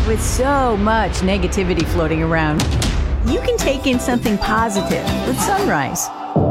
With so much negativity floating around, you can take in something positive with Sunrise.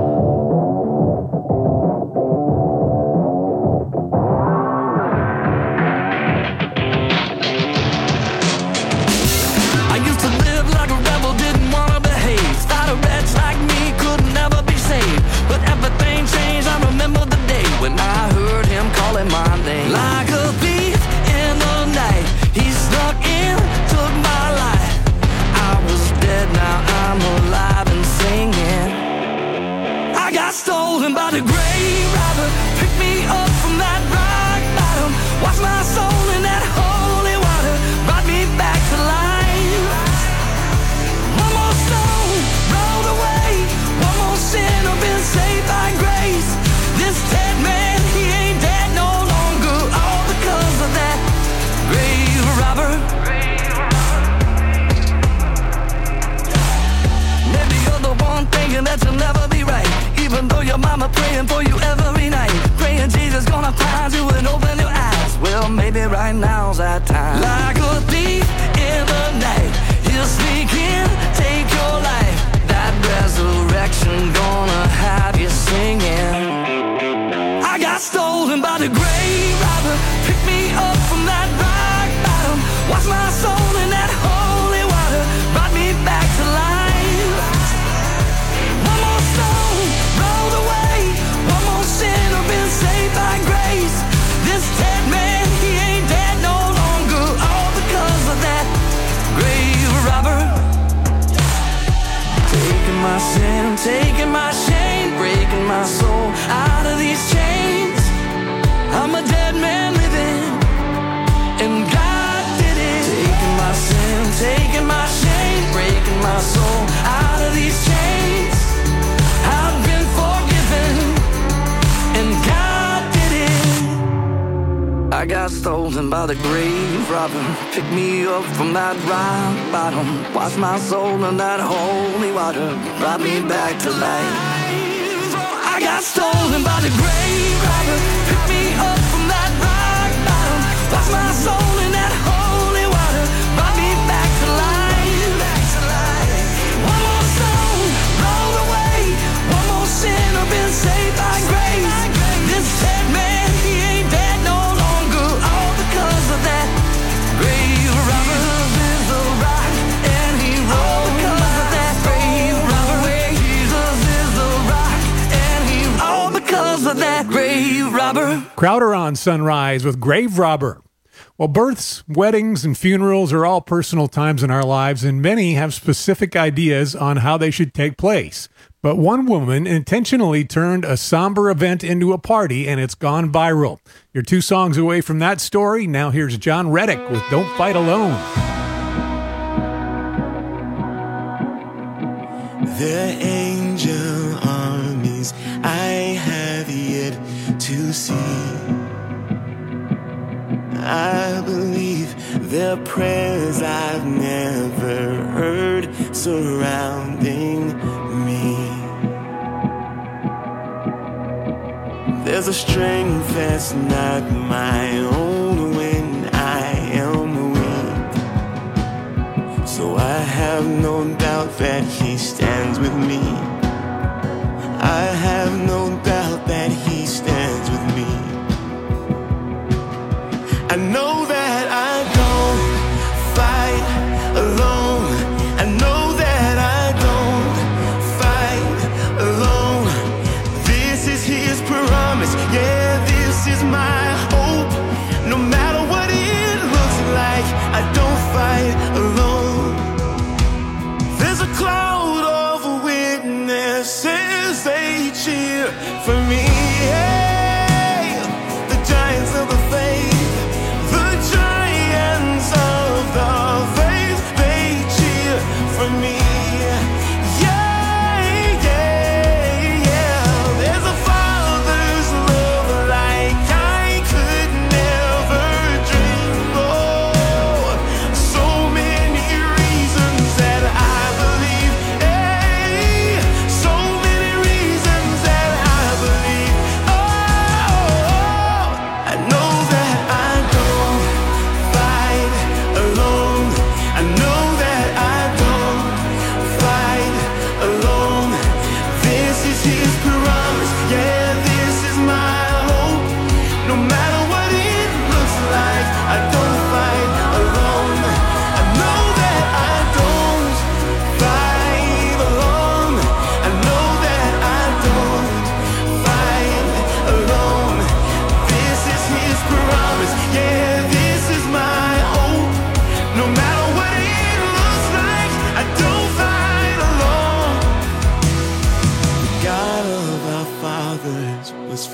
I used to live like a rebel, didn't want to behave. Thought a wretch like me could never be saved. But everything changed, I remember the day when I heard him calling my name. Like a thief in the night, he snuck in, took my life. I was dead, now I'm alive and singing. I got stolen by the grave robber, picked me up from that rock bottom, washed my soul in that holy water, brought me back to life. One more stone rolled away, one more sinner been saved by grace. This dead man, he ain't dead no longer, all because of that grave robber. Maybe you're the one thinking that you'll never be right, even though your mama praying for you every night, praying Jesus gonna find you and open your eyes. Well, maybe right now's that time. Like a thief in the night, he'll sneak in, take your life. That resurrection gonna have you singing. I got stolen by the grave robber, picked me up from that rock bottom, washed my soul in that holy water, brought me back to life. One more stone rolled away, one more sinner been saved by grace. This dead man, he ain't dead no longer, all because of that grave robber. Taking my sin, taking my shame, breaking my soul out of these chains. I'm a dead man living, and God did it. Taking my sin, taking my shame, breaking my soul out of these chains. I've been forgiven, and God did it. I got stolen by the grave robber, picked me up from that rock bottom, washed my soul in that holy water, brought me back to life. I got stolen by the grave robber, picked me up from that rock bottom, washed my soul in that holy water, brought me back to life. One more stone rolled away, one more sinner been saved by grace. This dead man, he ain't dead no longer, all because of that grave robber. Jesus is the rock, and he rolled because of that grave robber. Jesus is the rock, and he all because of that grave robber. Crowder on Sunrise with Grave Robber. Well, births, weddings, and funerals are all personal times in our lives, and many have specific ideas on how they should take place. But one woman intentionally turned a somber event into a party, and it's gone viral. You're 2 songs away from that story. Now here's John Reddick with Don't Fight Alone. The angel armies I have yet to see, I believe their prayers I've never heard surrounding me. There's a strength that's not my own when I am weak, so I have no doubt that he stands with me. I have no doubt that he stands with me. I know that I don't fight alone. I know that I don't fight alone. This is his promise. Yeah, this is my hope. No matter what it looks like, I don't fight alone. There's a cloud of witnesses, they cheer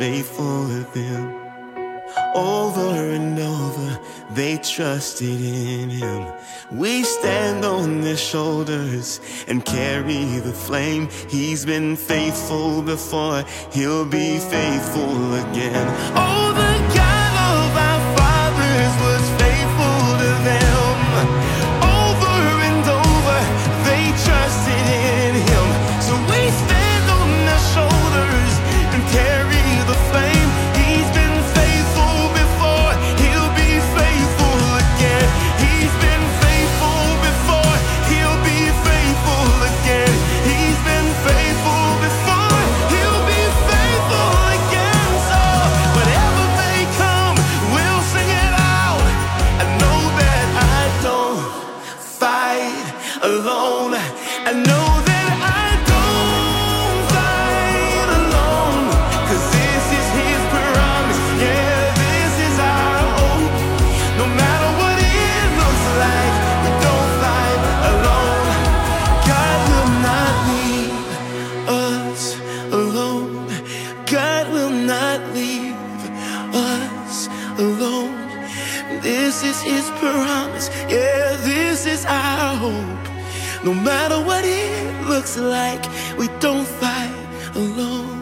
faithful with them. Over and over, they trusted in him. We stand on their shoulders and carry the flame. He's been faithful before, he'll be faithful again. Oh, the God of our fathers was faithful to them. Over and over, they trusted in him. So we stand on their shoulders and carry the flame. He's been faithful before, he'll be faithful again. He's been faithful before, he'll be faithful again. He's been faithful before, he'll be faithful again. So whatever may come, we'll sing it out. I know that I don't fight alone. I know that I don't fight alone. 'Cause this is his promise. Yeah, this is our hope. No matter what it looks like, we don't fight alone. God will not leave us alone. God will not leave us alone. This is his promise. Yeah, this is our hope. No matter what it looks like, we don't fight alone.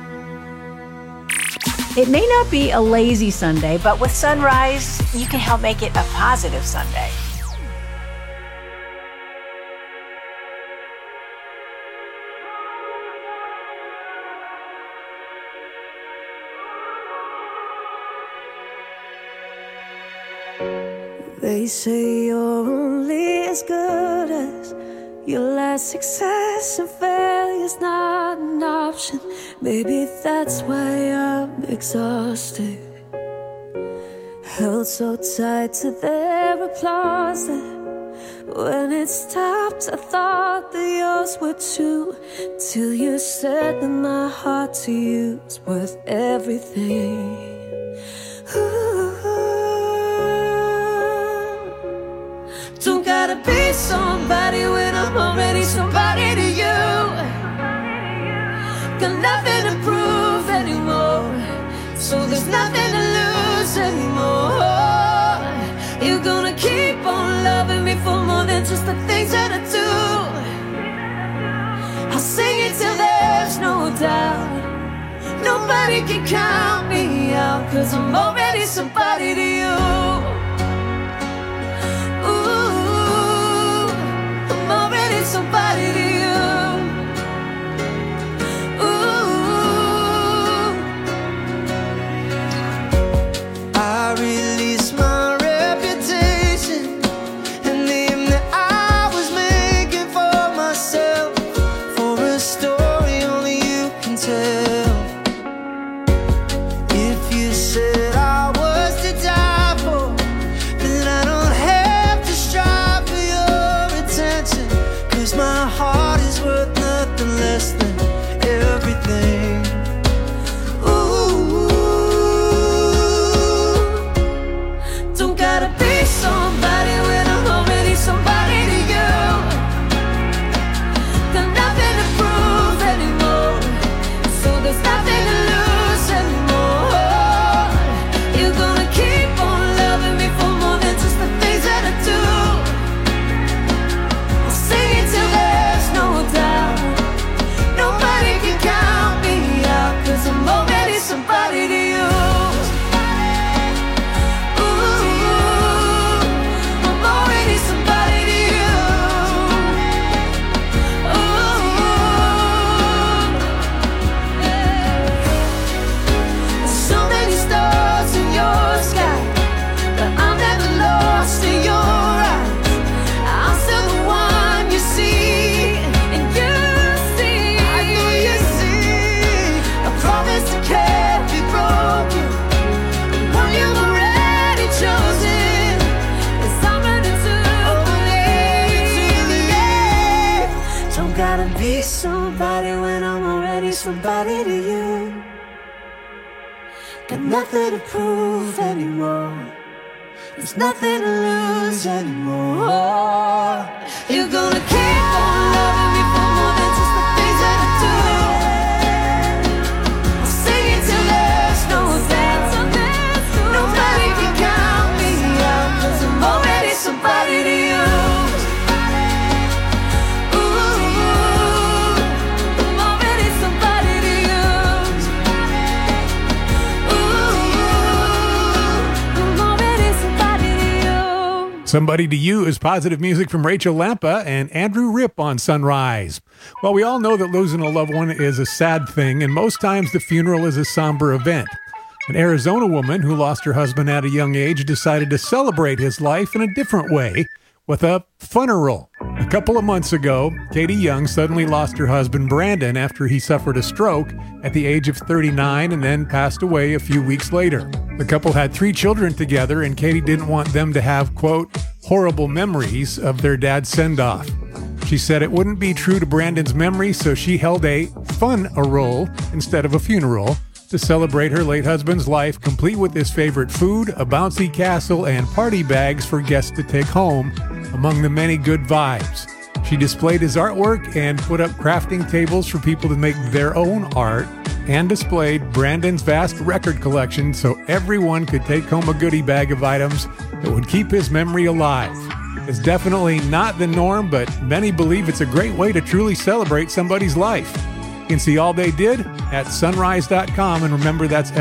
It may not be a lazy Sunday, but with Sunrise, you can help make it a positive Sunday. They say you're only as good as your last success, and failure's not an option. Maybe that's why I'm exhausted, held so tight to their applause that when it stopped, I thought that yours were too. Till you said that my heart to you is worth everything. Ooh. Don't gotta be somebody when I'm already somebody to you. Got nothing to prove anymore, so there's nothing to lose anymore. You're gonna keep on loving me for more than just the things that I do. I'll sing it till there's no doubt. Nobody can count me out, 'cause I'm already somebody to you. Somebody to you. Ooh. I release my reputation and name that I was making for myself, for a story only you can tell. If you said I was to die for, then I don't have to strive for your attention. 'Cause my heart is worth nothing less than everything. Ooh. Don't gotta be somebody when I'm already somebody to you. Got nothing to prove anymore, so there's nothing to lose anymore. You're gonna keep on loving me for more than just the things that I do. I'll sing it till there's no doubt. Nobody can count me out, 'cause I'm already somebody to you. Ooh, I'm already somebody to you. Ooh, there's so many stars in your sky, but I'm never lost in your eyes. I'm still the one you see, and you see. I know you see. I promise I can't be broken. The one you've already chosen, 'cause I'm ready to believe. Don't gotta be somebody when I'm already somebody to you. Got nothing to prove anymore, there's nothing to lose anymore. You're gonna keep on loving me for more than just the things that I do. I'll sing it till there's Somebody to You is positive music from Rachel Lampa and Andrew Ripp on Sunrise. Well, we all know that losing a loved one is a sad thing, and most times the funeral is a somber event. An Arizona woman who lost her husband at a young age decided to celebrate his life in a different way with a funeral. A couple of months ago, Katie Young suddenly lost her husband Brandon after he suffered a stroke at the age of 39 and then passed away a few weeks later. The couple had 3 children together, and Katie didn't want them to have, quote, horrible memories of their dad's send-off. She said it wouldn't be true to Brandon's memory, so she held a fun-a-roll instead of a funeral to celebrate her late husband's life, complete with his favorite food, a bouncy castle, and party bags for guests to take home, among the many good vibes. She displayed his artwork and put up crafting tables for people to make their own art, and displayed Brandon's vast record collection so everyone could take home a goodie bag of items that would keep his memory alive. It's definitely not the norm, but many believe it's a great way to truly celebrate somebody's life. You can see all they did at sunrise.com, and remember that's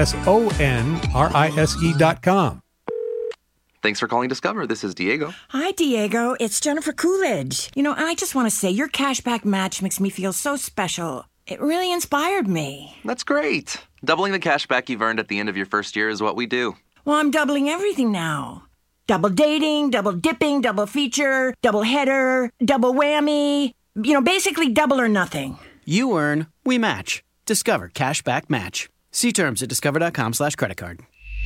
SONRISE.com. Thanks for calling Discover. This is Diego. Hi, Diego. It's Jennifer Coolidge. I just want to say your cashback match makes me feel so special. It really inspired me. That's great. Doubling the cash back you've earned at the end of your first year is what we do. Well, I'm doubling everything now. Double dating, double dipping, double feature, double header, double whammy. Basically double or nothing. You earn, we match. Discover Cashback Match. See terms at discover.com/creditcard.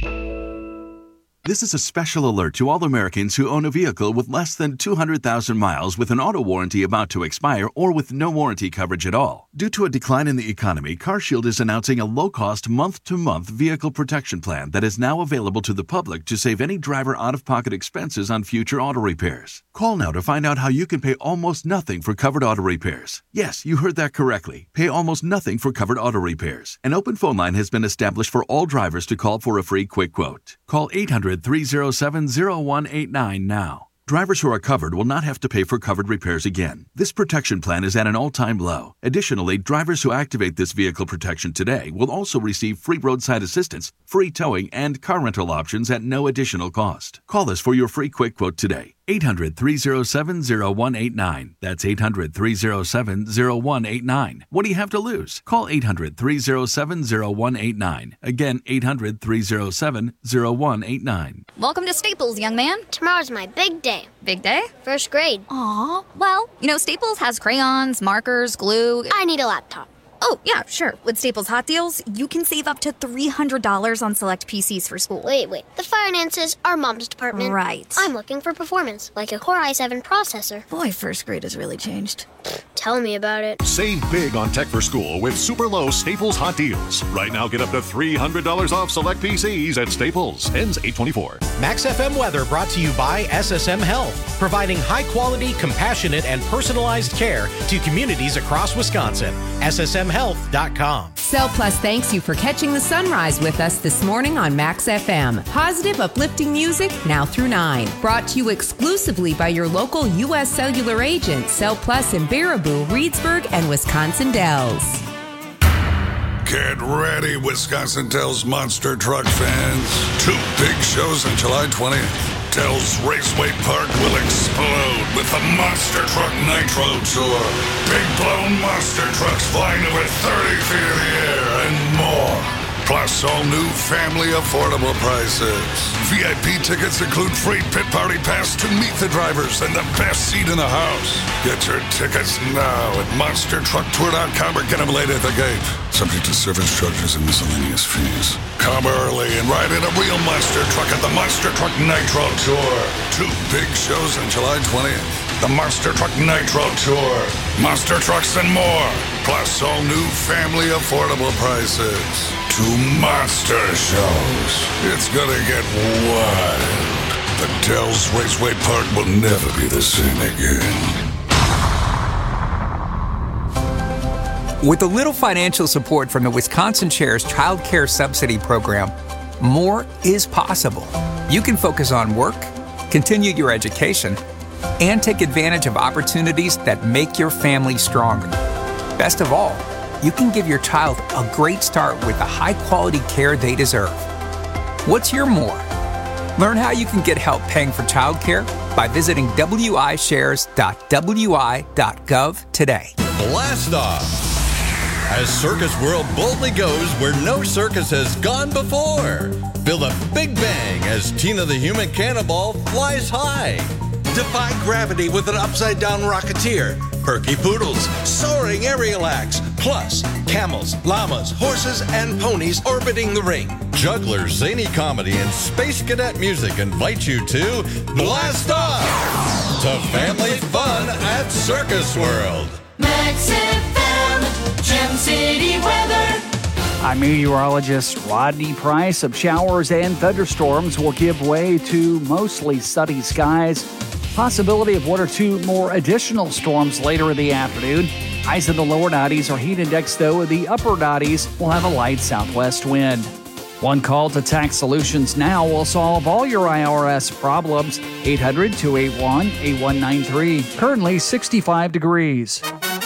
This is a special alert to all Americans who own a vehicle with less than 200,000 miles with an auto warranty about to expire or with no warranty coverage at all. Due to a decline in the economy, CarShield is announcing a low-cost month-to-month vehicle protection plan that is now available to the public to save any driver out-of-pocket expenses on future auto repairs. Call now to find out how you can pay almost nothing for covered auto repairs. Yes, you heard that correctly. Pay almost nothing for covered auto repairs. An open phone line has been established for all drivers to call for a free quick quote. Call 800-307-0189 now. Drivers who are covered will not have to pay for covered repairs again. This protection plan is at an all-time low. Additionally, drivers who activate this vehicle protection today will also receive free roadside assistance, free towing, and car rental options at no additional cost. Call us for your free quick quote today. 800-307-0189. That's 800-307-0189. What do you have to lose? Call 800-307-0189. Again, 800-307-0189. Welcome to Staples, young man. Tomorrow's my big day. Big day? First grade. Aw, well, Staples has crayons, markers, glue. I need a laptop. Oh, yeah, sure. With Staples Hot Deals, you can save up to $300 on select PCs for school. Wait. The finances are Mom's department. Right. I'm looking for performance, like a Core i7 processor. Boy, first grade has really changed. Tell me about it. Save big on tech for school with super low Staples Hot Deals. Right now, get up to $300 off select PCs at Staples. Ends 8/24. Max FM weather brought to you by SSM Health, providing high-quality, compassionate, and personalized care to communities across Wisconsin. SSMHealth.com. Cell Plus thanks you for catching the sunrise with us this morning on Max FM. Positive, uplifting music now through 9. Brought to you exclusively by your local U.S. Cellular agent, Cell Plus in Baraboo, Reedsburg, and Wisconsin Dells. Get ready, Wisconsin Dells Monster Truck fans. 2 big shows on July 20th. Dells Raceway Park will explode with the Monster Truck Nitro Tour. Big blown monster trucks flying over 30 feet in the air and more. Plus all new family affordable prices. VIP tickets include free pit party pass to meet the drivers and the best seat in the house. Get your tickets now at monstertrucktour.com or get them late at the gate. Subject to service charges and miscellaneous fees. Come early and ride in a real monster truck at the Monster Truck Nitro Tour. 2 big shows on July 20th. The Monster Truck Nitro Tour. Monster trucks and more. Plus all new family affordable prices. 2 monster shows. It's gonna get wild. The Dells Raceway Park will never be the same again. With a little financial support from the Wisconsin Chair's Child Care Subsidy Program, more is possible. You can focus on work, continue your education, and take advantage of opportunities that make your family stronger. Best of all, you can give your child a great start with the high-quality care they deserve. What's your more? Learn how you can get help paying for childcare by visiting wishares.wi.gov today. Blast off! As Circus World boldly goes where no circus has gone before. Feel the big bang as Tina the Human Cannonball flies high. Defy gravity with an upside-down rocketeer. Perky poodles, soaring aerial acts, plus camels, llamas, horses, and ponies orbiting the ring. Jugglers, zany comedy, and space cadet music invite you to Blast Off! To family fun at Circus World. Max FM, Gem City weather. I'm meteorologist Rodney Price. Some showers and thunderstorms will give way to mostly sunny skies. Possibility of one or two more additional storms later in the afternoon. Highs in the lower 90s. Our heat index, though, in the upper 90s will have a light southwest wind. One call to Tax Solutions Now will solve all your IRS problems. 800-281-8193. Currently 65 degrees.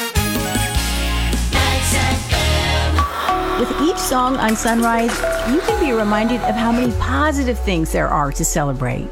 With each song on Sunrise, you can be reminded of how many positive things there are to celebrate.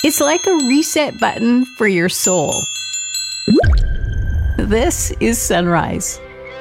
It's like a reset button for your soul. This is Sunrise.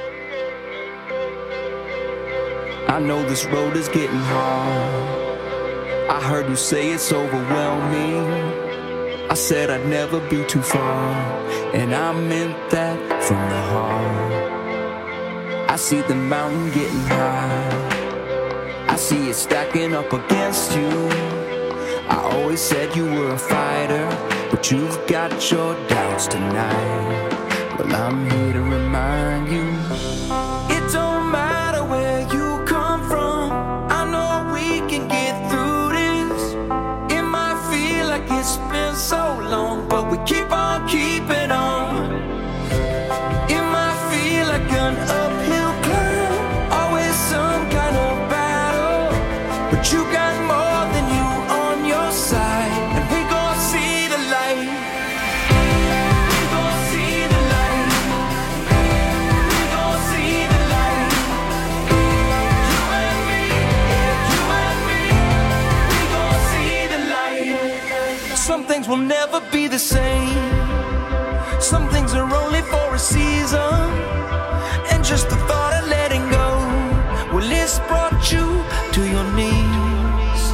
I know this road is getting hard. I heard you say it's overwhelming. I said I'd never be too far, and I meant that from the heart. I see the mountain getting high. I see it stacking up against you. I always said you were a fighter, but you've got your doubts tonight. Well, I'm here to remind you, it don't matter where you come from. I know we can get through this. It might feel like it's been so long, but we keep on keeping on. It might feel like an uphill climb, always some kind of battle, but you got more than you on your side, and we gon' see the light. We gon' see the light. We gon' see the light. You and me, yeah, you and me. We gon' see the light. Some things will never be the same. Some things are only for a season, and just the thought of letting go, well, it's brought you to your knees.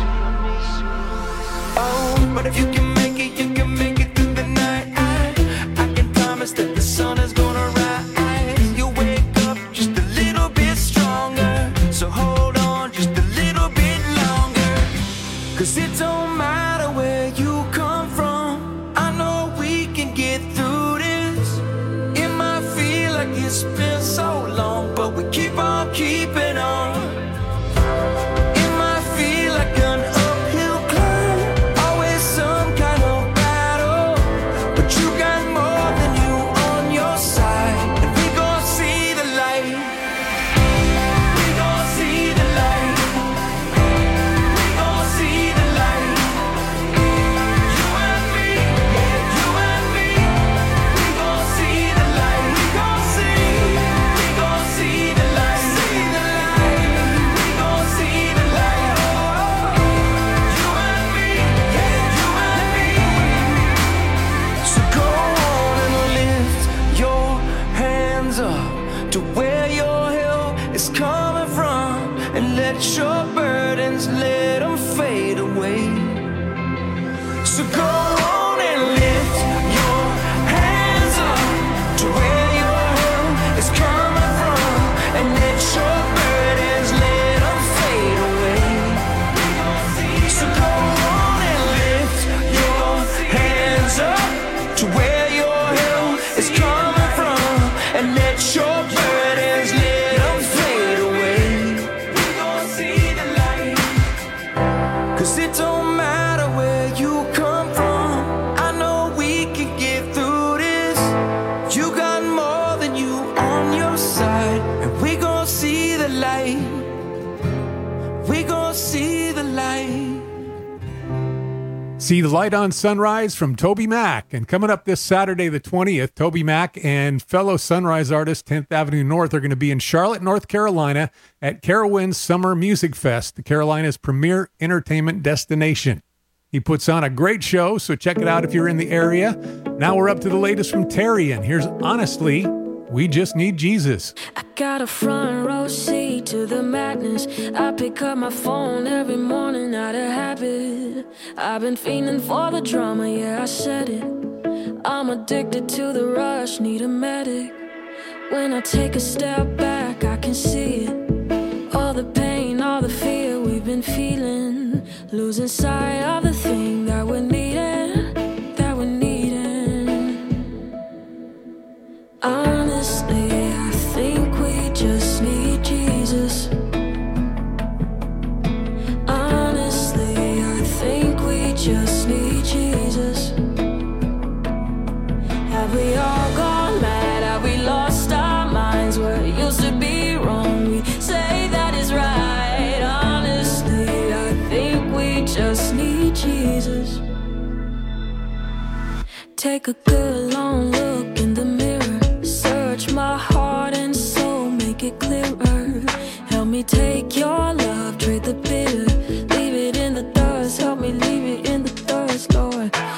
Oh, but if you can make it, you can make it through the night. I can promise that the sun is gonna rise. You'll wake up just a little bit stronger, so hold on just a little bit longer. 'Cause it don't matter where you come from, I know we can get through this. It might feel like it's been so long, but we keep on keeping on. It might feel like an uphill climb, always some kind of battle, but you got more than you on your side, and we gon' see the light. We gon' see the light. We gon' see the light. You and me, yeah, you and me. We gon' see the light. We gon' see the light. See the light. We gon' see the light. You and me, yeah, you and me. So go on and lift your hands up to where your help is coming from, and let your burdens, let them fade away. So go on and lift your hands up to where your help is coming from, and let your burdens, let them fade away. So go on and lift your hands up to where your help is coming from, and let your burdens, let them fade away. We gon' see the light. 'Cause it don't matter where you come from, I know we can get through this. You got more than you on your side, and we gon' see the light. We gon' see the light. See the Light on Sunrise from Toby Mac. And coming up this Saturday, the 20th, Toby Mac and fellow Sunrise artist 10th Avenue North are going to be in Charlotte, North Carolina at Carowinds Summer Music Fest, the Carolina's premier entertainment destination. He puts on a great show, so check it out if you're in the area. Now we're up to the latest from Terry, and here's Honestly, We Just Need Jesus. I got a front row seat to the madness. I pick up my phone every morning out of habit. I've been fiending for the drama, yeah, I said it. I'm addicted to the rush, need a medic. When I take a step back, I can see it. All the pain, all the fear we've been feeling. Losing sight of the thing that we're needing, that we're needing. Honestly, I think we just need Jesus. Honestly, I think we just need Jesus. Have we all gone mad? Have we lost our minds? Where it used to be wrong, we say that is right. Honestly, I think we just need Jesus. Take a good long look in the mirror. Search my heart and soul, make it clearer. Help me take your love, trade the bitter. Leave it in the dust, help me leave it in the dust, Lord.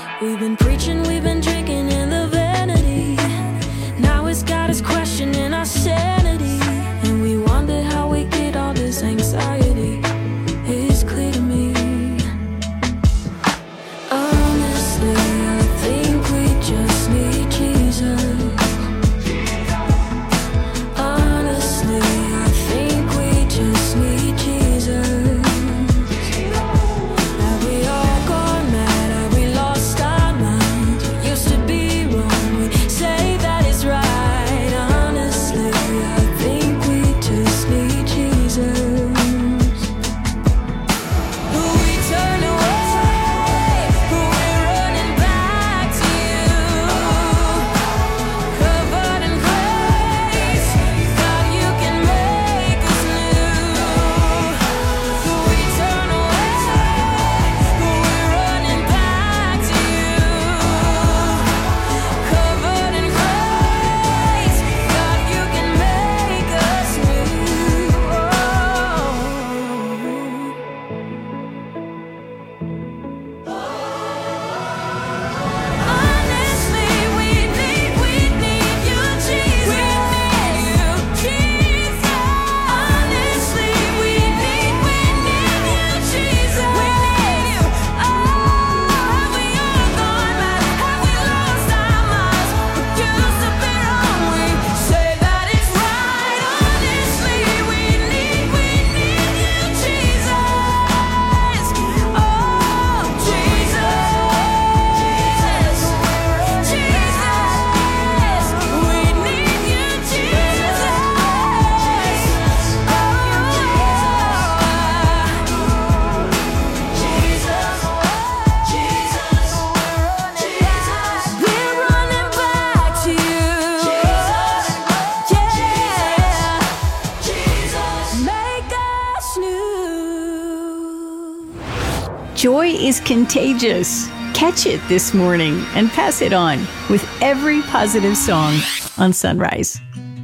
Joy is contagious. Catch it this morning and pass it on with every positive song on Sunrise.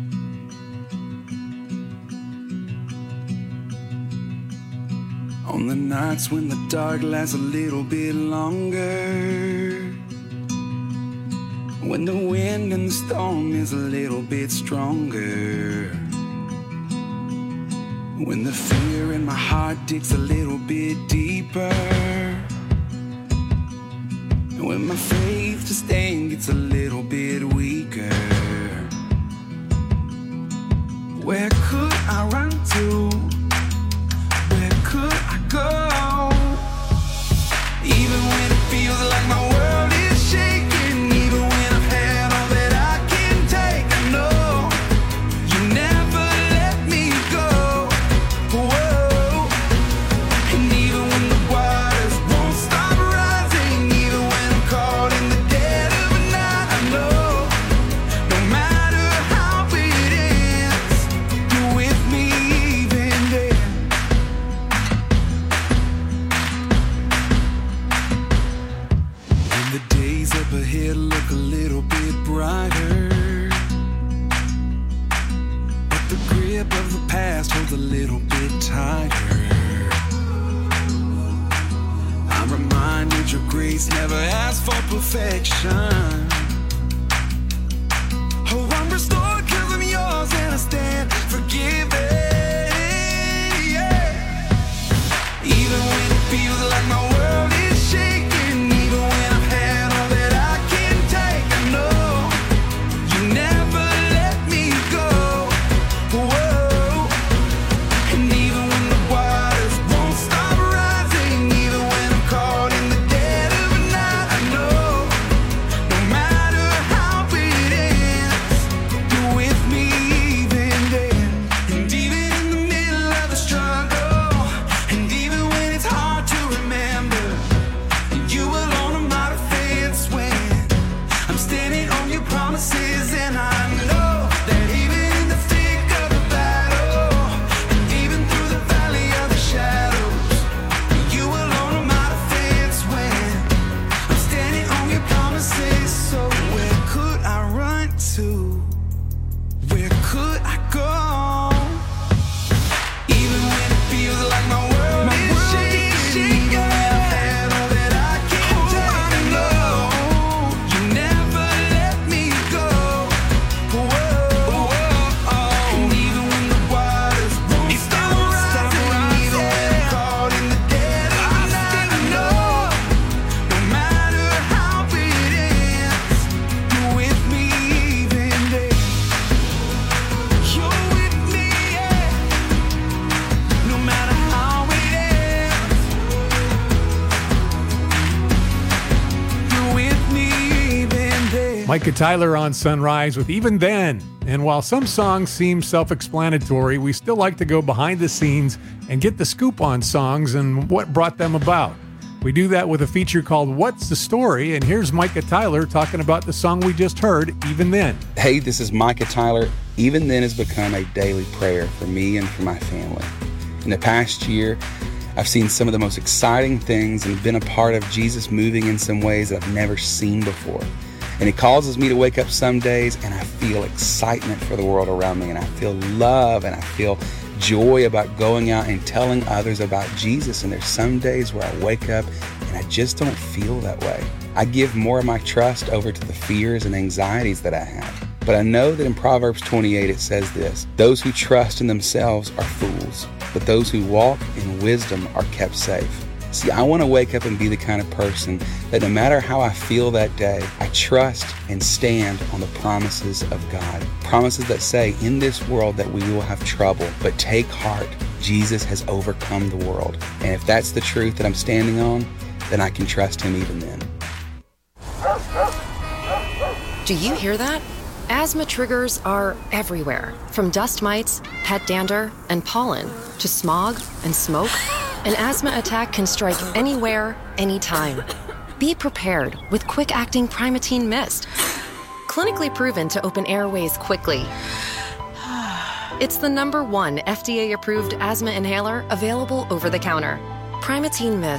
On the nights when the dark lasts a little bit longer, when the wind and the storm is a little bit stronger, when the fear in my heart digs a little bit deeper, and when my faith to stand gets a little bit weaker, where could I run to? Where could I go? Even when it feels like my world is shaking, even when I've had all that I can take, I know you never let me go. Whoa. And even when the waters won't stop rising, even when I'm caught in the dead of the night, I know no matter how it ends, you're with me even then. When the days up ahead look a little bit brighter, but the grip of the past holds a little bit tighter, I'm reminded your grace never asks for perfection. Oh, I'm restored 'cause I'm yours and I stand forgiven. Yeah. Even when it feels like my world is shaking, even when I've had all that I can take, I know you never let me go. Whoa. And even when the waters won't stop rising, even when I'm caught in the dead of the night, I know no matter how it ends, you're with me even then. And even in the middle of the struggle, and even when it's hard to remember, you alone are my defense when I'm standing on your promises. And I know that even in the thick of the battle, and even through the valley of the shadows, you alone are my defense when I'm standing on your promises. So where could I run to? Where could I go? Even when it feels like my world is shaking, even when I've had all that I can take, I know you never let me go. Whoa. And even when the waters won't stop rising, even when I'm caught in the dead of the night, I know no matter how it ends, you're with me even then. You're with me, yeah. No matter how it ends, you're with me even then. Micah Tyler on Sunrise with Even Then. And while some songs seem self-explanatory, we still like to go behind the scenes and get the scoop on songs and what brought them about. We do that with a feature called What's the Story? And here's Micah Tyler talking about the song we just heard, Even Then. Hey, this is Micah Tyler. Even Then has become a daily prayer for me and for my family. In the past year, I've seen some of the most exciting things and been a part of Jesus moving in some ways that I've never seen before. And it causes me to wake up some days and I feel excitement for the world around me, and I feel love and I feel joy about going out and telling others about Jesus. And there's some days where I wake up and I just don't feel that way. I give more of my trust over to the fears and anxieties that I have. But I know that in Proverbs 28 it says this: those who trust in themselves are fools, but those who walk in wisdom are kept safe. See, I want to wake up and be the kind of person that no matter how I feel that day, I trust and stand on the promises of God. Promises that say, in this world that we will have trouble, but take heart, Jesus has overcome the world. And if that's the truth that I'm standing on, then I can trust Him even then. Do you hear that? Asthma triggers are everywhere, from dust mites, pet dander, and pollen, to smog and smoke. An asthma attack can strike anywhere, anytime. Be prepared with quick-acting Primatene Mist. Clinically proven to open airways quickly. It's the #1 FDA-approved asthma inhaler available over the counter. Primatene Mist.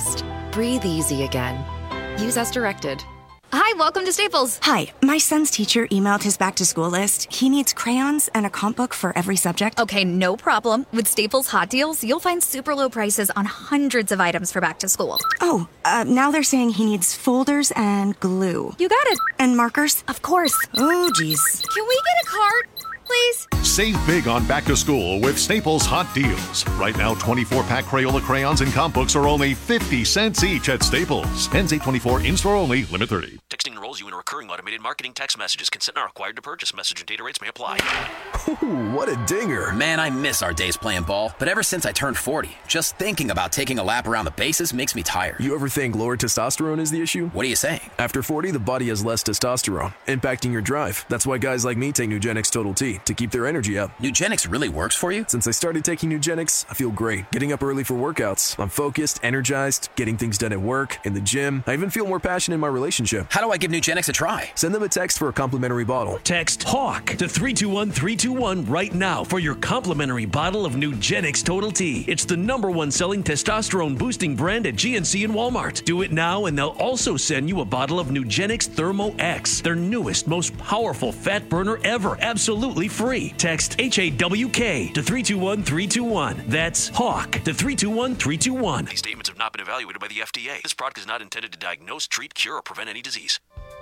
Breathe easy again. Use as directed. Hi, welcome to Staples. Hi, my son's teacher emailed his back-to-school list. He needs crayons and a comp book for every subject. Okay, no problem. With Staples Hot Deals, you'll find super low prices on hundreds of items for back to school. Oh, now they're saying he needs folders and glue. You got it. And markers? Of course. Oh, geez. Can we get a card, please? Save big on back to school with Staples Hot Deals. Right now, 24-pack Crayola crayons and comp books are only 50 cents each at Staples. Ends 8/24, in-store only, limit 30. Texting enrolls you in a recurring automated marketing text messages. Consent not required to purchase. Message and data rates may apply. Ooh, what a dinger. Man, I miss our days playing ball. But ever since I turned 40, just thinking about taking a lap around the bases makes me tired. You ever think lower testosterone is the issue? What are you saying? After 40, the body has less testosterone, impacting your drive. That's why guys like me take Nugenix Total T, to keep their energy up. Nugenix really works for you? Since I started taking Nugenix, I feel great. Getting up early for workouts. I'm focused, energized, getting things done at work, in the gym. I even feel more passionate in my relationship. How do I give Nugenix a try? Send them a text for a complimentary bottle. Text HAWK to 321-321 right now for your complimentary bottle of Nugenix Total T. It's the #1 selling testosterone boosting brand at GNC and Walmart. Do it now and they'll also send you a bottle of Nugenix Thermo X, their newest, most powerful fat burner ever, absolutely free. Text HAWK to 321-321. That's HAWK to 321-321. These statements have not been evaluated by the FDA. This product is not intended to diagnose, treat, cure, or prevent any disease.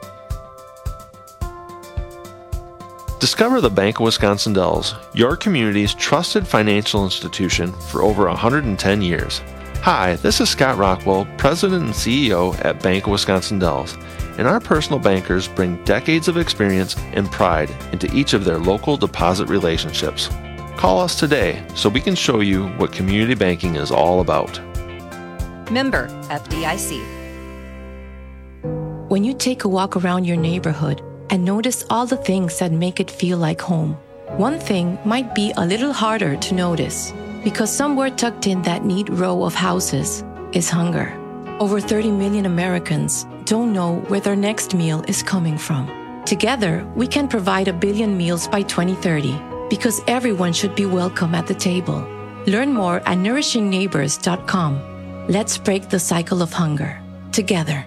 Discover the Bank of Wisconsin Dells, your community's trusted financial institution for over 110 years. Hi, this is Scott Rockwell, President and CEO at Bank of Wisconsin Dells, and our personal bankers bring decades of experience and pride into each of their local deposit relationships. Call us today so we can show you what community banking is all about. Member FDIC. When you take a walk around your neighborhood and notice all the things that make it feel like home, one thing might be a little harder to notice because somewhere tucked in that neat row of houses is hunger. Over 30 million Americans don't know where their next meal is coming from. Together, we can provide 1 billion meals by 2030 because everyone should be welcome at the table. Learn more at nourishingneighbors.com. Let's break the cycle of hunger together.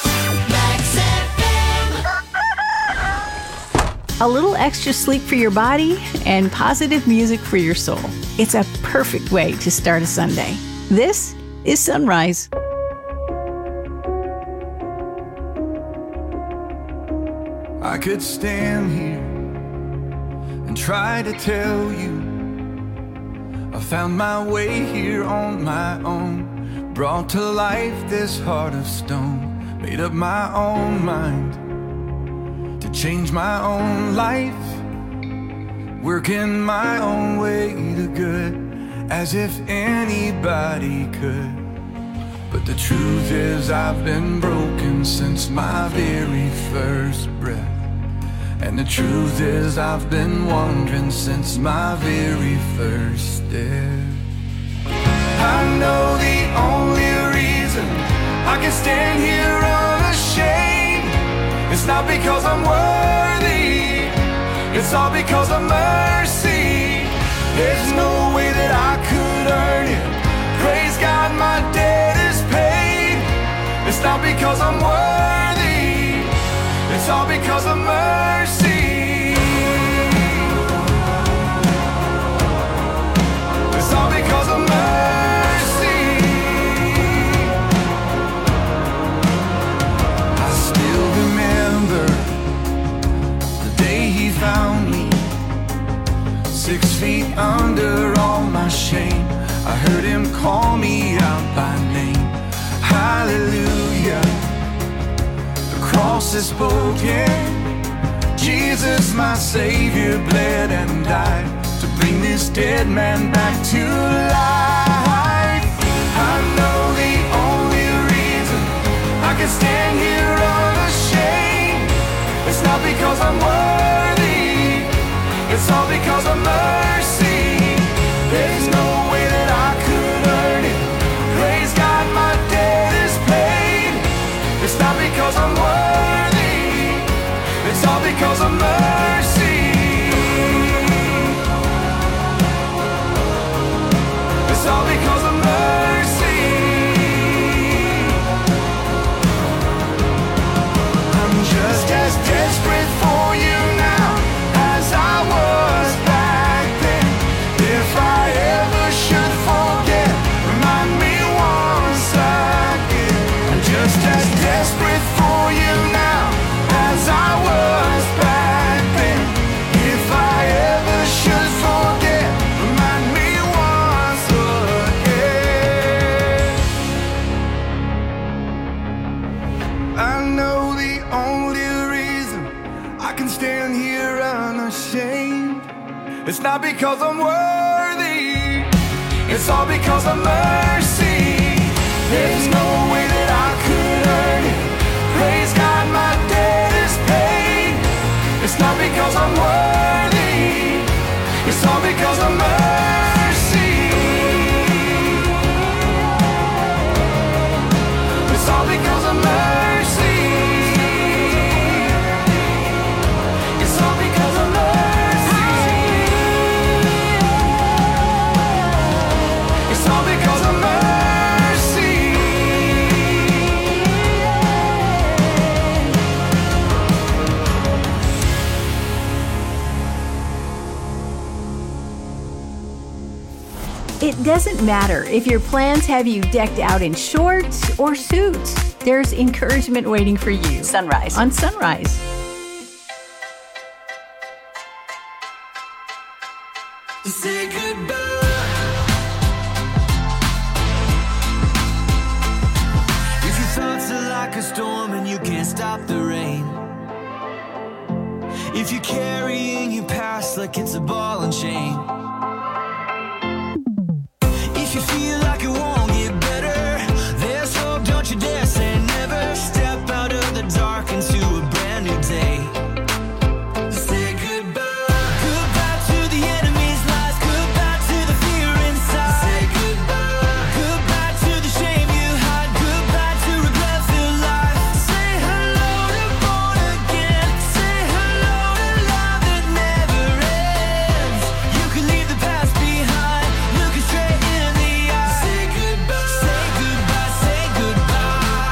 A little extra sleep for your body and positive music for your soul. It's a perfect way to start a Sunday. This is Sunrise. I could stand here and try to tell you I found my way here on my own, brought to life this heart of stone, made up my own mind to change my own life, working my own way to good, as if anybody could. But the truth is I've been broken since my very first breath, and the truth is I've been wandering since my very first step. I know the only reason I can stand here unashamed, it's not because I'm worthy, it's all because of mercy. There's no way that I could earn it. Praise God, my debt is paid. It's not because I'm worthy, it's all because of mercy. It's all because of mercy. I still remember the day he found me, 6 feet under all my shame. I heard him call me out by name. Hallelujah, the cross is spoken. Jesus, my Savior, bled and died to bring this dead man back to life. I know the only reason I can stand here unashamed, it's not because I'm worthy, it's all because of mercy. There's no way that I could earn it. Praise God, my debt is paid. It's not because I'm worthy, it's all because of mercy. It's all because of mercy. It's all because of mercy. There's no way that I could earn it. Praise God, my debt is paid. It's not because I'm worthy. It's all because of mercy. It's all because of mercy. It's all because of mercy. It's all because of mercy. It doesn't matter if your plans have you decked out in shorts or suits. There's encouragement waiting for you. Sunrise on Sunrise. Say goodbye. If your thoughts are like a storm and you can't stop the rain, if you're carrying your past like it's a ball and chain, if you feel like it won't get better, there's hope, don't you dare say never. Step out of the dark into a brand new day. Say goodbye. Goodbye to the enemy's lies. Goodbye to the fear inside. Say goodbye. Goodbye to the shame you hide. Goodbye to regret-filled life. Say hello to born again. Say hello to love that never ends. You can leave the past behind, looking straight in the eye. Say goodbye. Say goodbye. Say goodbye.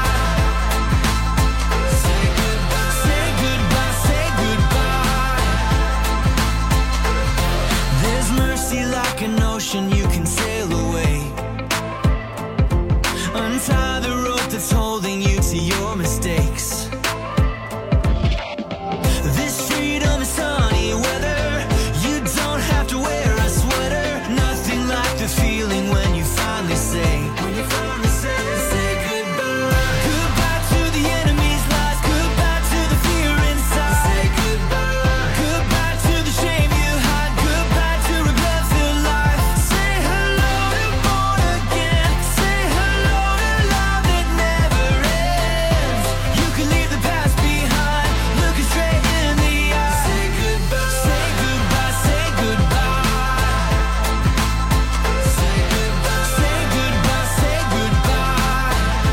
Say goodbye. Say goodbye. Say goodbye. There's mercy like an ocean, you can sail away. Untie the rope that's holding you to your mistakes. This freedom is sunny weather. You don't have to wear a sweater. Nothing like the feeling when you finally say, say goodbye. Goodbye to the enemy's lies. Goodbye to the fear inside. Say goodbye. Goodbye to the shame you hide. Goodbye to regret-filled life. Say hello to born again. Say hello to love that never ends. You can leave the past behind, looking straight in the eye. Say goodbye. Say goodbye. Say goodbye. Say goodbye. Say goodbye. Say goodbye.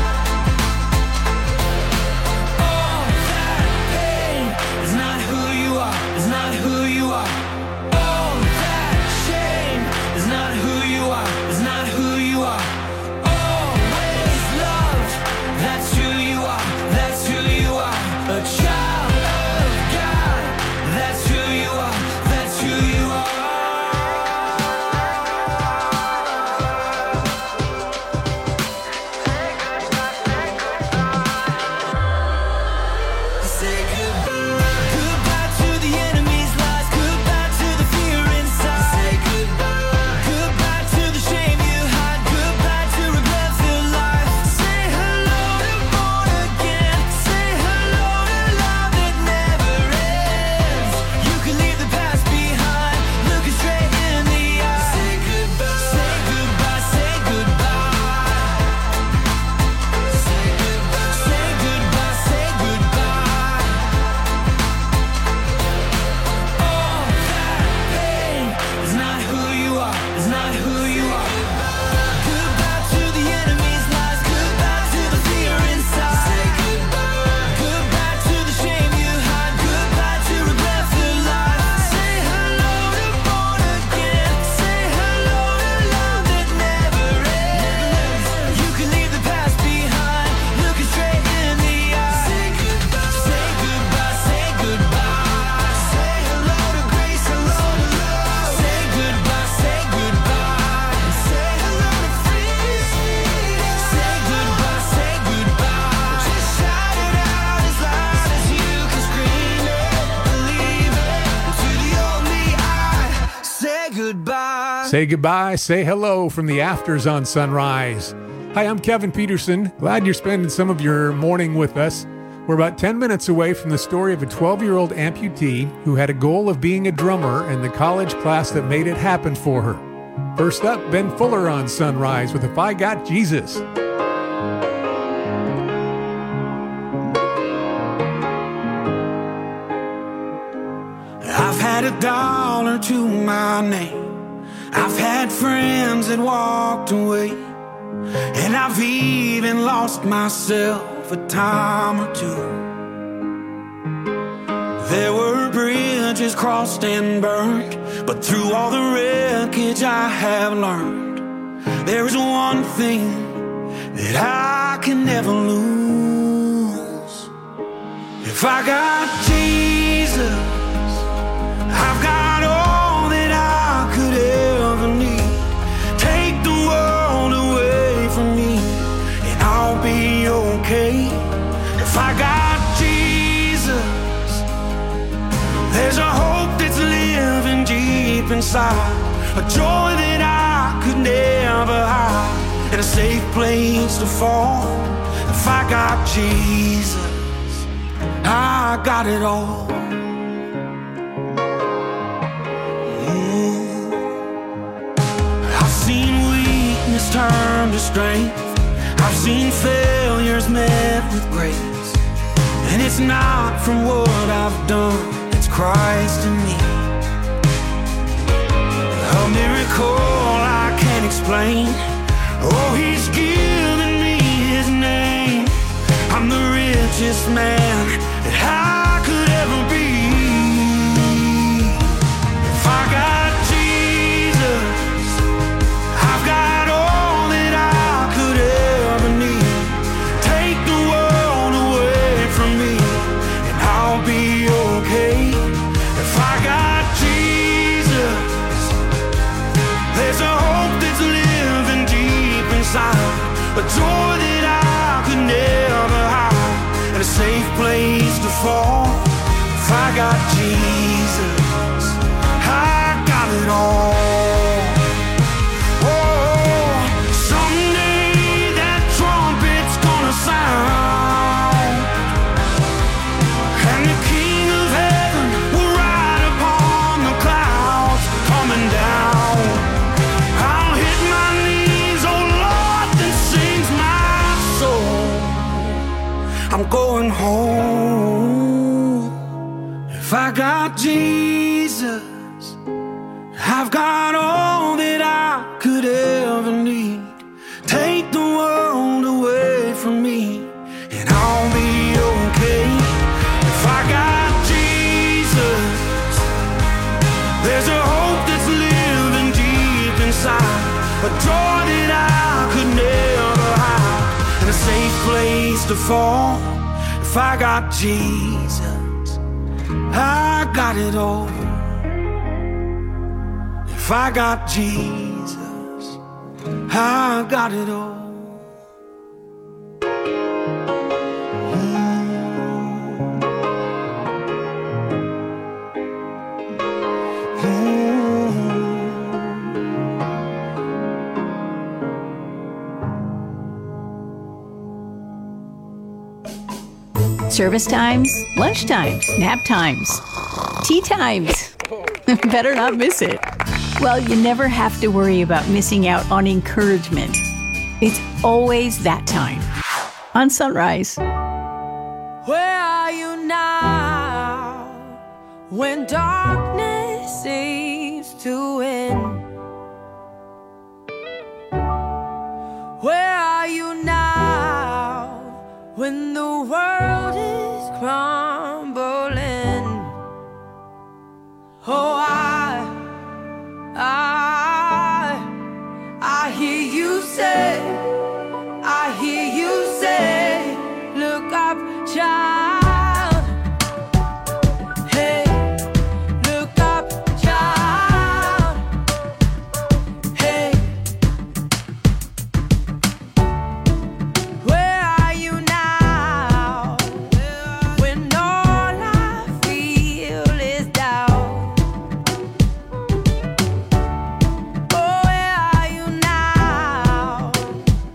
All that pain is not who you are. Is not who you are. All that shame is not who you are. Is not who you are. Always loved. That's who you are. That's who you are. A child of God. That's who you are. That's who you are. Say goodbye. Goodbye to the enemy's lies. Goodbye to the fear inside. Say goodbye. Goodbye to the shame you hide. Goodbye to regret-filled life. Say hello to born again. Say hello to love that never ends. You can leave the past behind, looking straight in the eye. Say goodbye. Say goodbye. Say goodbye. Say goodbye. Say goodbye. Say goodbye. All that pain is not who you are. Is not who you are. Goodbye to the enemy's lies. Goodbye to the fear inside. Say goodbye. Goodbye to the shame you hide. Goodbye to regret-filled life. Say hello to born again. Say hello to love that never ends. You can leave the past behind, looking straight in the eye. Say goodbye. Say goodbye. Say goodbye. Say hello to grace. Hello to love. Say goodbye. Say goodbye. Say hello to freedom. Say goodbye. Say goodbye. Just shout it out as loud as you can scream it. Believe it. To the only I say goodbye. Say goodbye, say hello from the afters on Sunrise. Hi, I'm Kevin Peterson. Glad you're spending some of your morning with us. We're about 10 minutes away from the story of a 12-year-old amputee who had a goal of being a drummer in the college class that made it happen for her. First up, Ben Fuller on Sunrise with If I Got Jesus. I've had $1 to my name. I've had friends that walked away, and I've even lost myself a time or two. There were bridges crossed and burned, but through all the wreckage I have learned, there is one thing that I can never lose. If I got Jesus, I've got all that I could ever need. Take the world away from me, and I'll be okay. If I got Jesus, there's a hope that's living deep inside, a joy that I could never hide, and a safe place to fall. If I got Jesus, I got it all. I've seen weakness turn to strength. I've seen failures met with grace, and it's not from what I've done, it's Christ in me. A miracle I can't explain. Oh, he's given me his name. I'm the richest man that I could ever be. If I got Jesus, I've got all that I could ever need. Take the world away from me, and I'll be okay. If I got Jesus, there's a hope that's living deep inside, a joy that I could never hide, and a safe place to fall. If I got Jesus, I got it all. Oh, someday that trumpet's gonna sound, and the King of Heaven will ride upon the clouds coming down. I'll hit my knees, oh Lord, then sings my soul. I'm going home. If I got Jesus, I've got all that I could ever need. Take the world away from me, and I'll be okay. If I got Jesus, there's a hope that's living deep inside, a joy that I could never hide, and a safe place to fall. If I got Jesus, I got it all. If I got Jesus, I got it all. Service times, lunch times, nap times, tea times. Better not miss it. Well, you never have to worry about missing out on encouragement. It's always that time on Sunrise. Where are you now when darkness seems to win? Where are you now when the world is crumbling? Oh, I hear you say, look up, child. Hey, look up, child. Hey, where are you now when all I feel is doubt? Oh, where are you now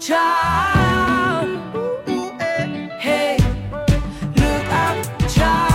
child. Hey, look up, child.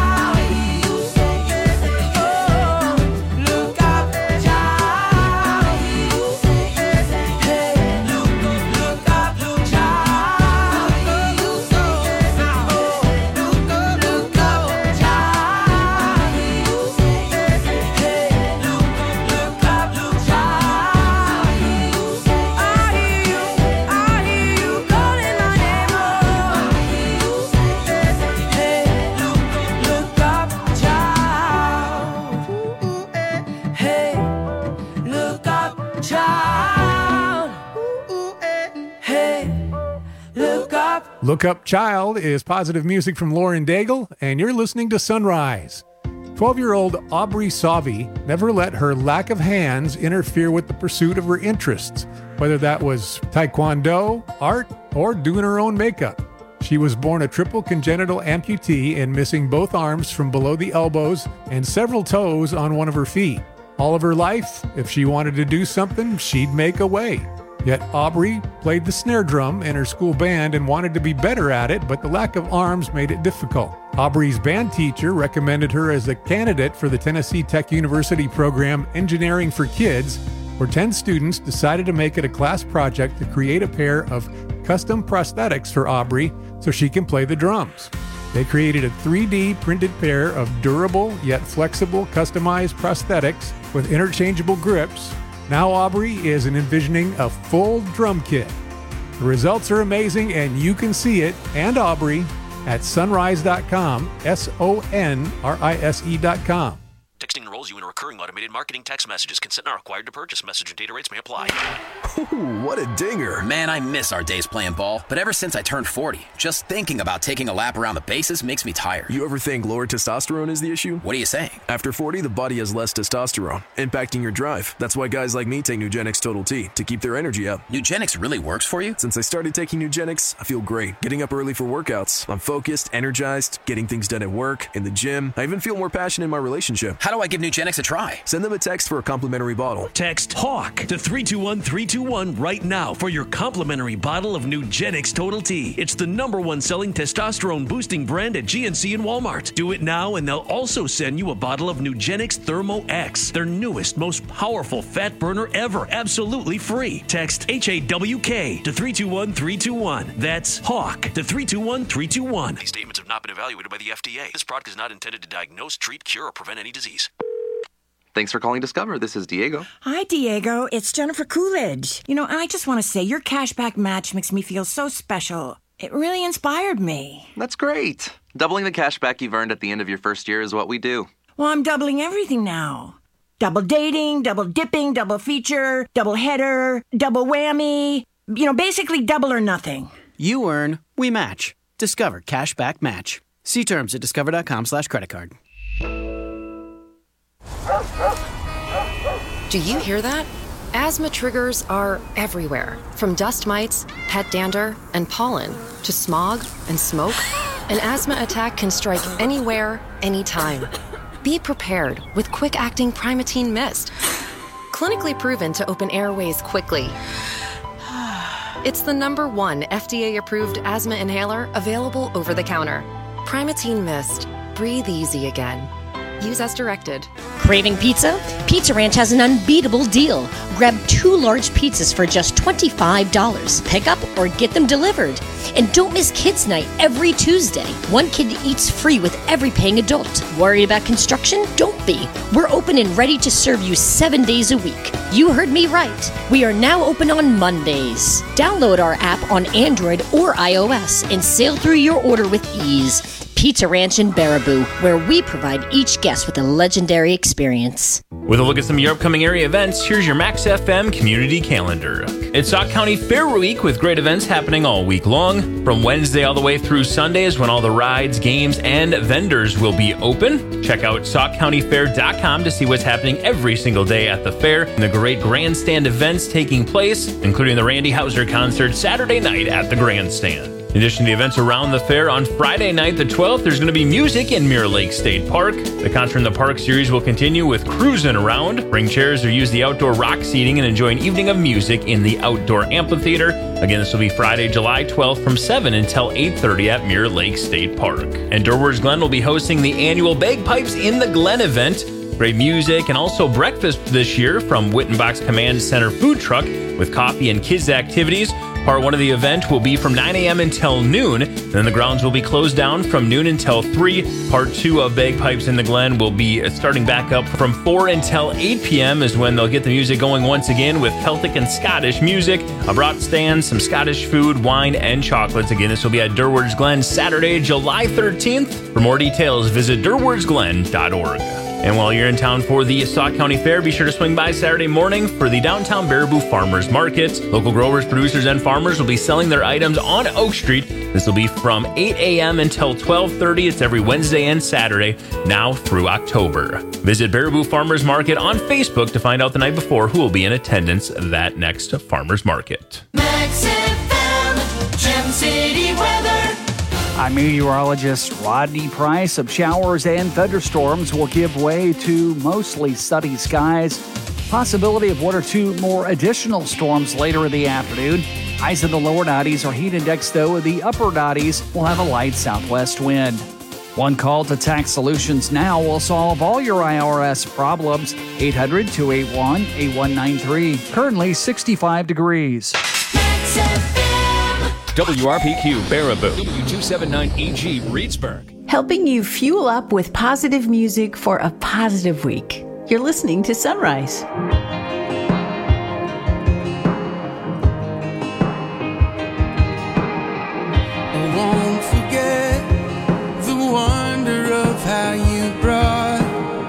Look Up Child is positive music from Lauren Daigle, and you're listening to Sunrise. 12-year-old Aubrey Savi never let her lack of hands interfere with the pursuit of her interests, whether that was taekwondo, art, or doing her own makeup. She was born a triple congenital amputee and missing both arms from below the elbows and several toes on one of her feet. All of her life, if she wanted to do something, she'd make a way. Yet Aubrey played the snare drum in her school band and wanted to be better at it, but the lack of arms made it difficult. Aubrey's band teacher recommended her as a candidate for the Tennessee Tech University program Engineering for Kids, where 10 students decided to make it a class project to create a pair of custom prosthetics for Aubrey so she can play the drums. They created a 3D printed pair of durable yet flexible customized prosthetics with interchangeable grips. Now Aubrey is envisioning a full drum kit. The results are amazing, and you can see it and Aubrey at sonrise.com, sonrise.com. Texting enrolls you in a recurring automated marketing text messages. Consent not required to purchase. Message and data rates may apply. Ooh, what a dinger. Man, I miss our days playing ball. But ever since I turned 40, just thinking about taking a lap around the bases makes me tired. You ever think lower testosterone is the issue? What are you saying? After 40, the body has less testosterone, impacting your drive. That's why guys like me take Nugenix Total T, to keep their energy up. Nugenix really works for you? Since I started taking Nugenix, I feel great. Getting up early for workouts. I'm focused, energized, getting things done at work, in the gym. I even feel more passion in my relationship. How do I give Nugenix a try? Send them a text for a complimentary bottle. Text HAWK to 321-321 right now for your complimentary bottle of Nugenix Total T. It's the #1 selling testosterone boosting brand at GNC and Walmart. Do it now and they'll also send you a bottle of Nugenix Thermo X, their newest, most powerful fat burner ever, absolutely free. Text HAWK to 321-321. That's HAWK to 321-321. These statements have not been evaluated by the FDA. This product is not intended to diagnose, treat, cure, or prevent any disease. Thanks for calling Discover. This is Diego. Hi, Diego. It's Jennifer Coolidge. I just want to say your cashback match makes me feel so special. It really inspired me. That's great. Doubling the cashback you've earned at the end of your first year is what we do. Well, I'm doubling everything now. Double dating, double dipping, double feature, double header, double whammy. Basically double or nothing. You earn, we match. Discover Cashback Match. See terms at discover.com/creditcard. Do you hear that? Asthma triggers are everywhere, from dust mites, pet dander, and pollen, to smog and smoke. An asthma attack can strike anywhere, anytime. Be prepared with quick-acting Primatene Mist. Clinically proven to open airways quickly. It's the #1 FDA-approved asthma inhaler available over the counter. Primatene Mist. Breathe easy again. Use as directed. Craving pizza? Pizza Ranch has an unbeatable deal. Grab 2 large pizzas for just $25. Pick up or get them delivered. And don't miss Kids Night every Tuesday. 1 kid eats free with every paying adult. Worried about construction? Don't be. We're open and ready to serve you 7 days a week. You heard me right. We are now open on Mondays. Download our app on Android or iOS and sail through your order with ease. Pizza Ranch in Baraboo, where we provide each guest with a legendary experience. With a look at some of your upcoming area events, here's your Max FM community calendar. It's Sauk County Fair Week with great events happening all week long. From Wednesday all the way through Sunday is when all the rides, games, and vendors will be open. Check out SaukCountyFair.com to see what's happening every single day at the fair and the great grandstand events taking place, including the Randy Houser concert Saturday night at the grandstand. In addition to the events around the fair, on Friday night, the 12th, there's going to be music in Mirror Lake State Park. The Concert in the Park series will continue with Cruisin' Around. Bring chairs or use the outdoor rock seating and enjoy an evening of music in the outdoor amphitheater. Again, this will be Friday, July 12th from 7 until 8:30 at Mirror Lake State Park. And Durwards Glen will be hosting the annual Bagpipes in the Glen event. Great music and also breakfast this year from Wittenbach's Command Center food truck with coffee and kids activities. Part 1 of the event will be from 9 a.m. until noon. Then the grounds will be closed down from noon until 3. Part 2 of Bagpipes in the Glen will be starting back up from 4 until 8 p.m. is when they'll get the music going once again with Celtic and Scottish music, a brat stand, some Scottish food, wine, and chocolates. Again, this will be at Durwards Glen Saturday, July 13th. For more details, visit durwardsglen.org. And while you're in town for the Sauk County Fair, be sure to swing by Saturday morning for the downtown Baraboo Farmers Market. Local growers, producers, and farmers will be selling their items on Oak Street. This will be from 8 a.m. until 12:30. It's every Wednesday and Saturday, now through October. Visit Baraboo Farmers Market on Facebook to find out the night before who will be in attendance that next Farmers Market. Max FM, Gem City weather. I'm meteorologist Rodney Price. Some showers and thunderstorms will give way to mostly sunny skies. Possibility of 1 or 2 more additional storms later in the afternoon. Highs in the lower 90s. Our heat index, though, in the upper 90s will have a light southwest wind. One call to Tax Solutions Now will solve all your IRS problems. 800-281-8193. Currently 65 degrees. WRPQ Baraboo, W279EG Reedsburg. Helping you fuel up with positive music for a positive week. You're listening to Sunrise. I won't forget the wonder of how you brought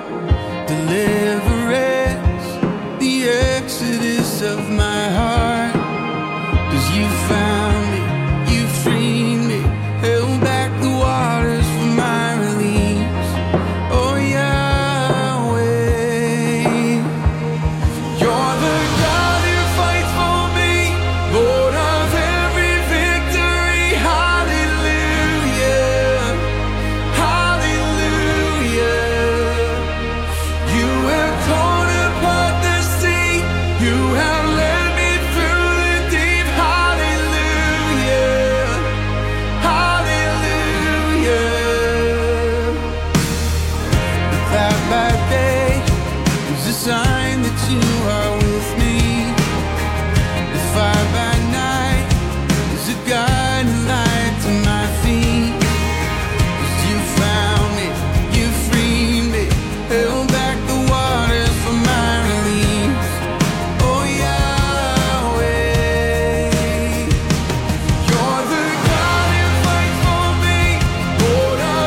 deliverance, the exodus of my heart. 'Cause you found me, you freed me, held back the waters for my release. Oh Yahweh, you're the God who fights for me, Lord of every victory. Hallelujah, hallelujah. You have torn apart the sea, you have led me through the deep. Hallelujah, hallelujah. That bad day is a sign that you are with me. If I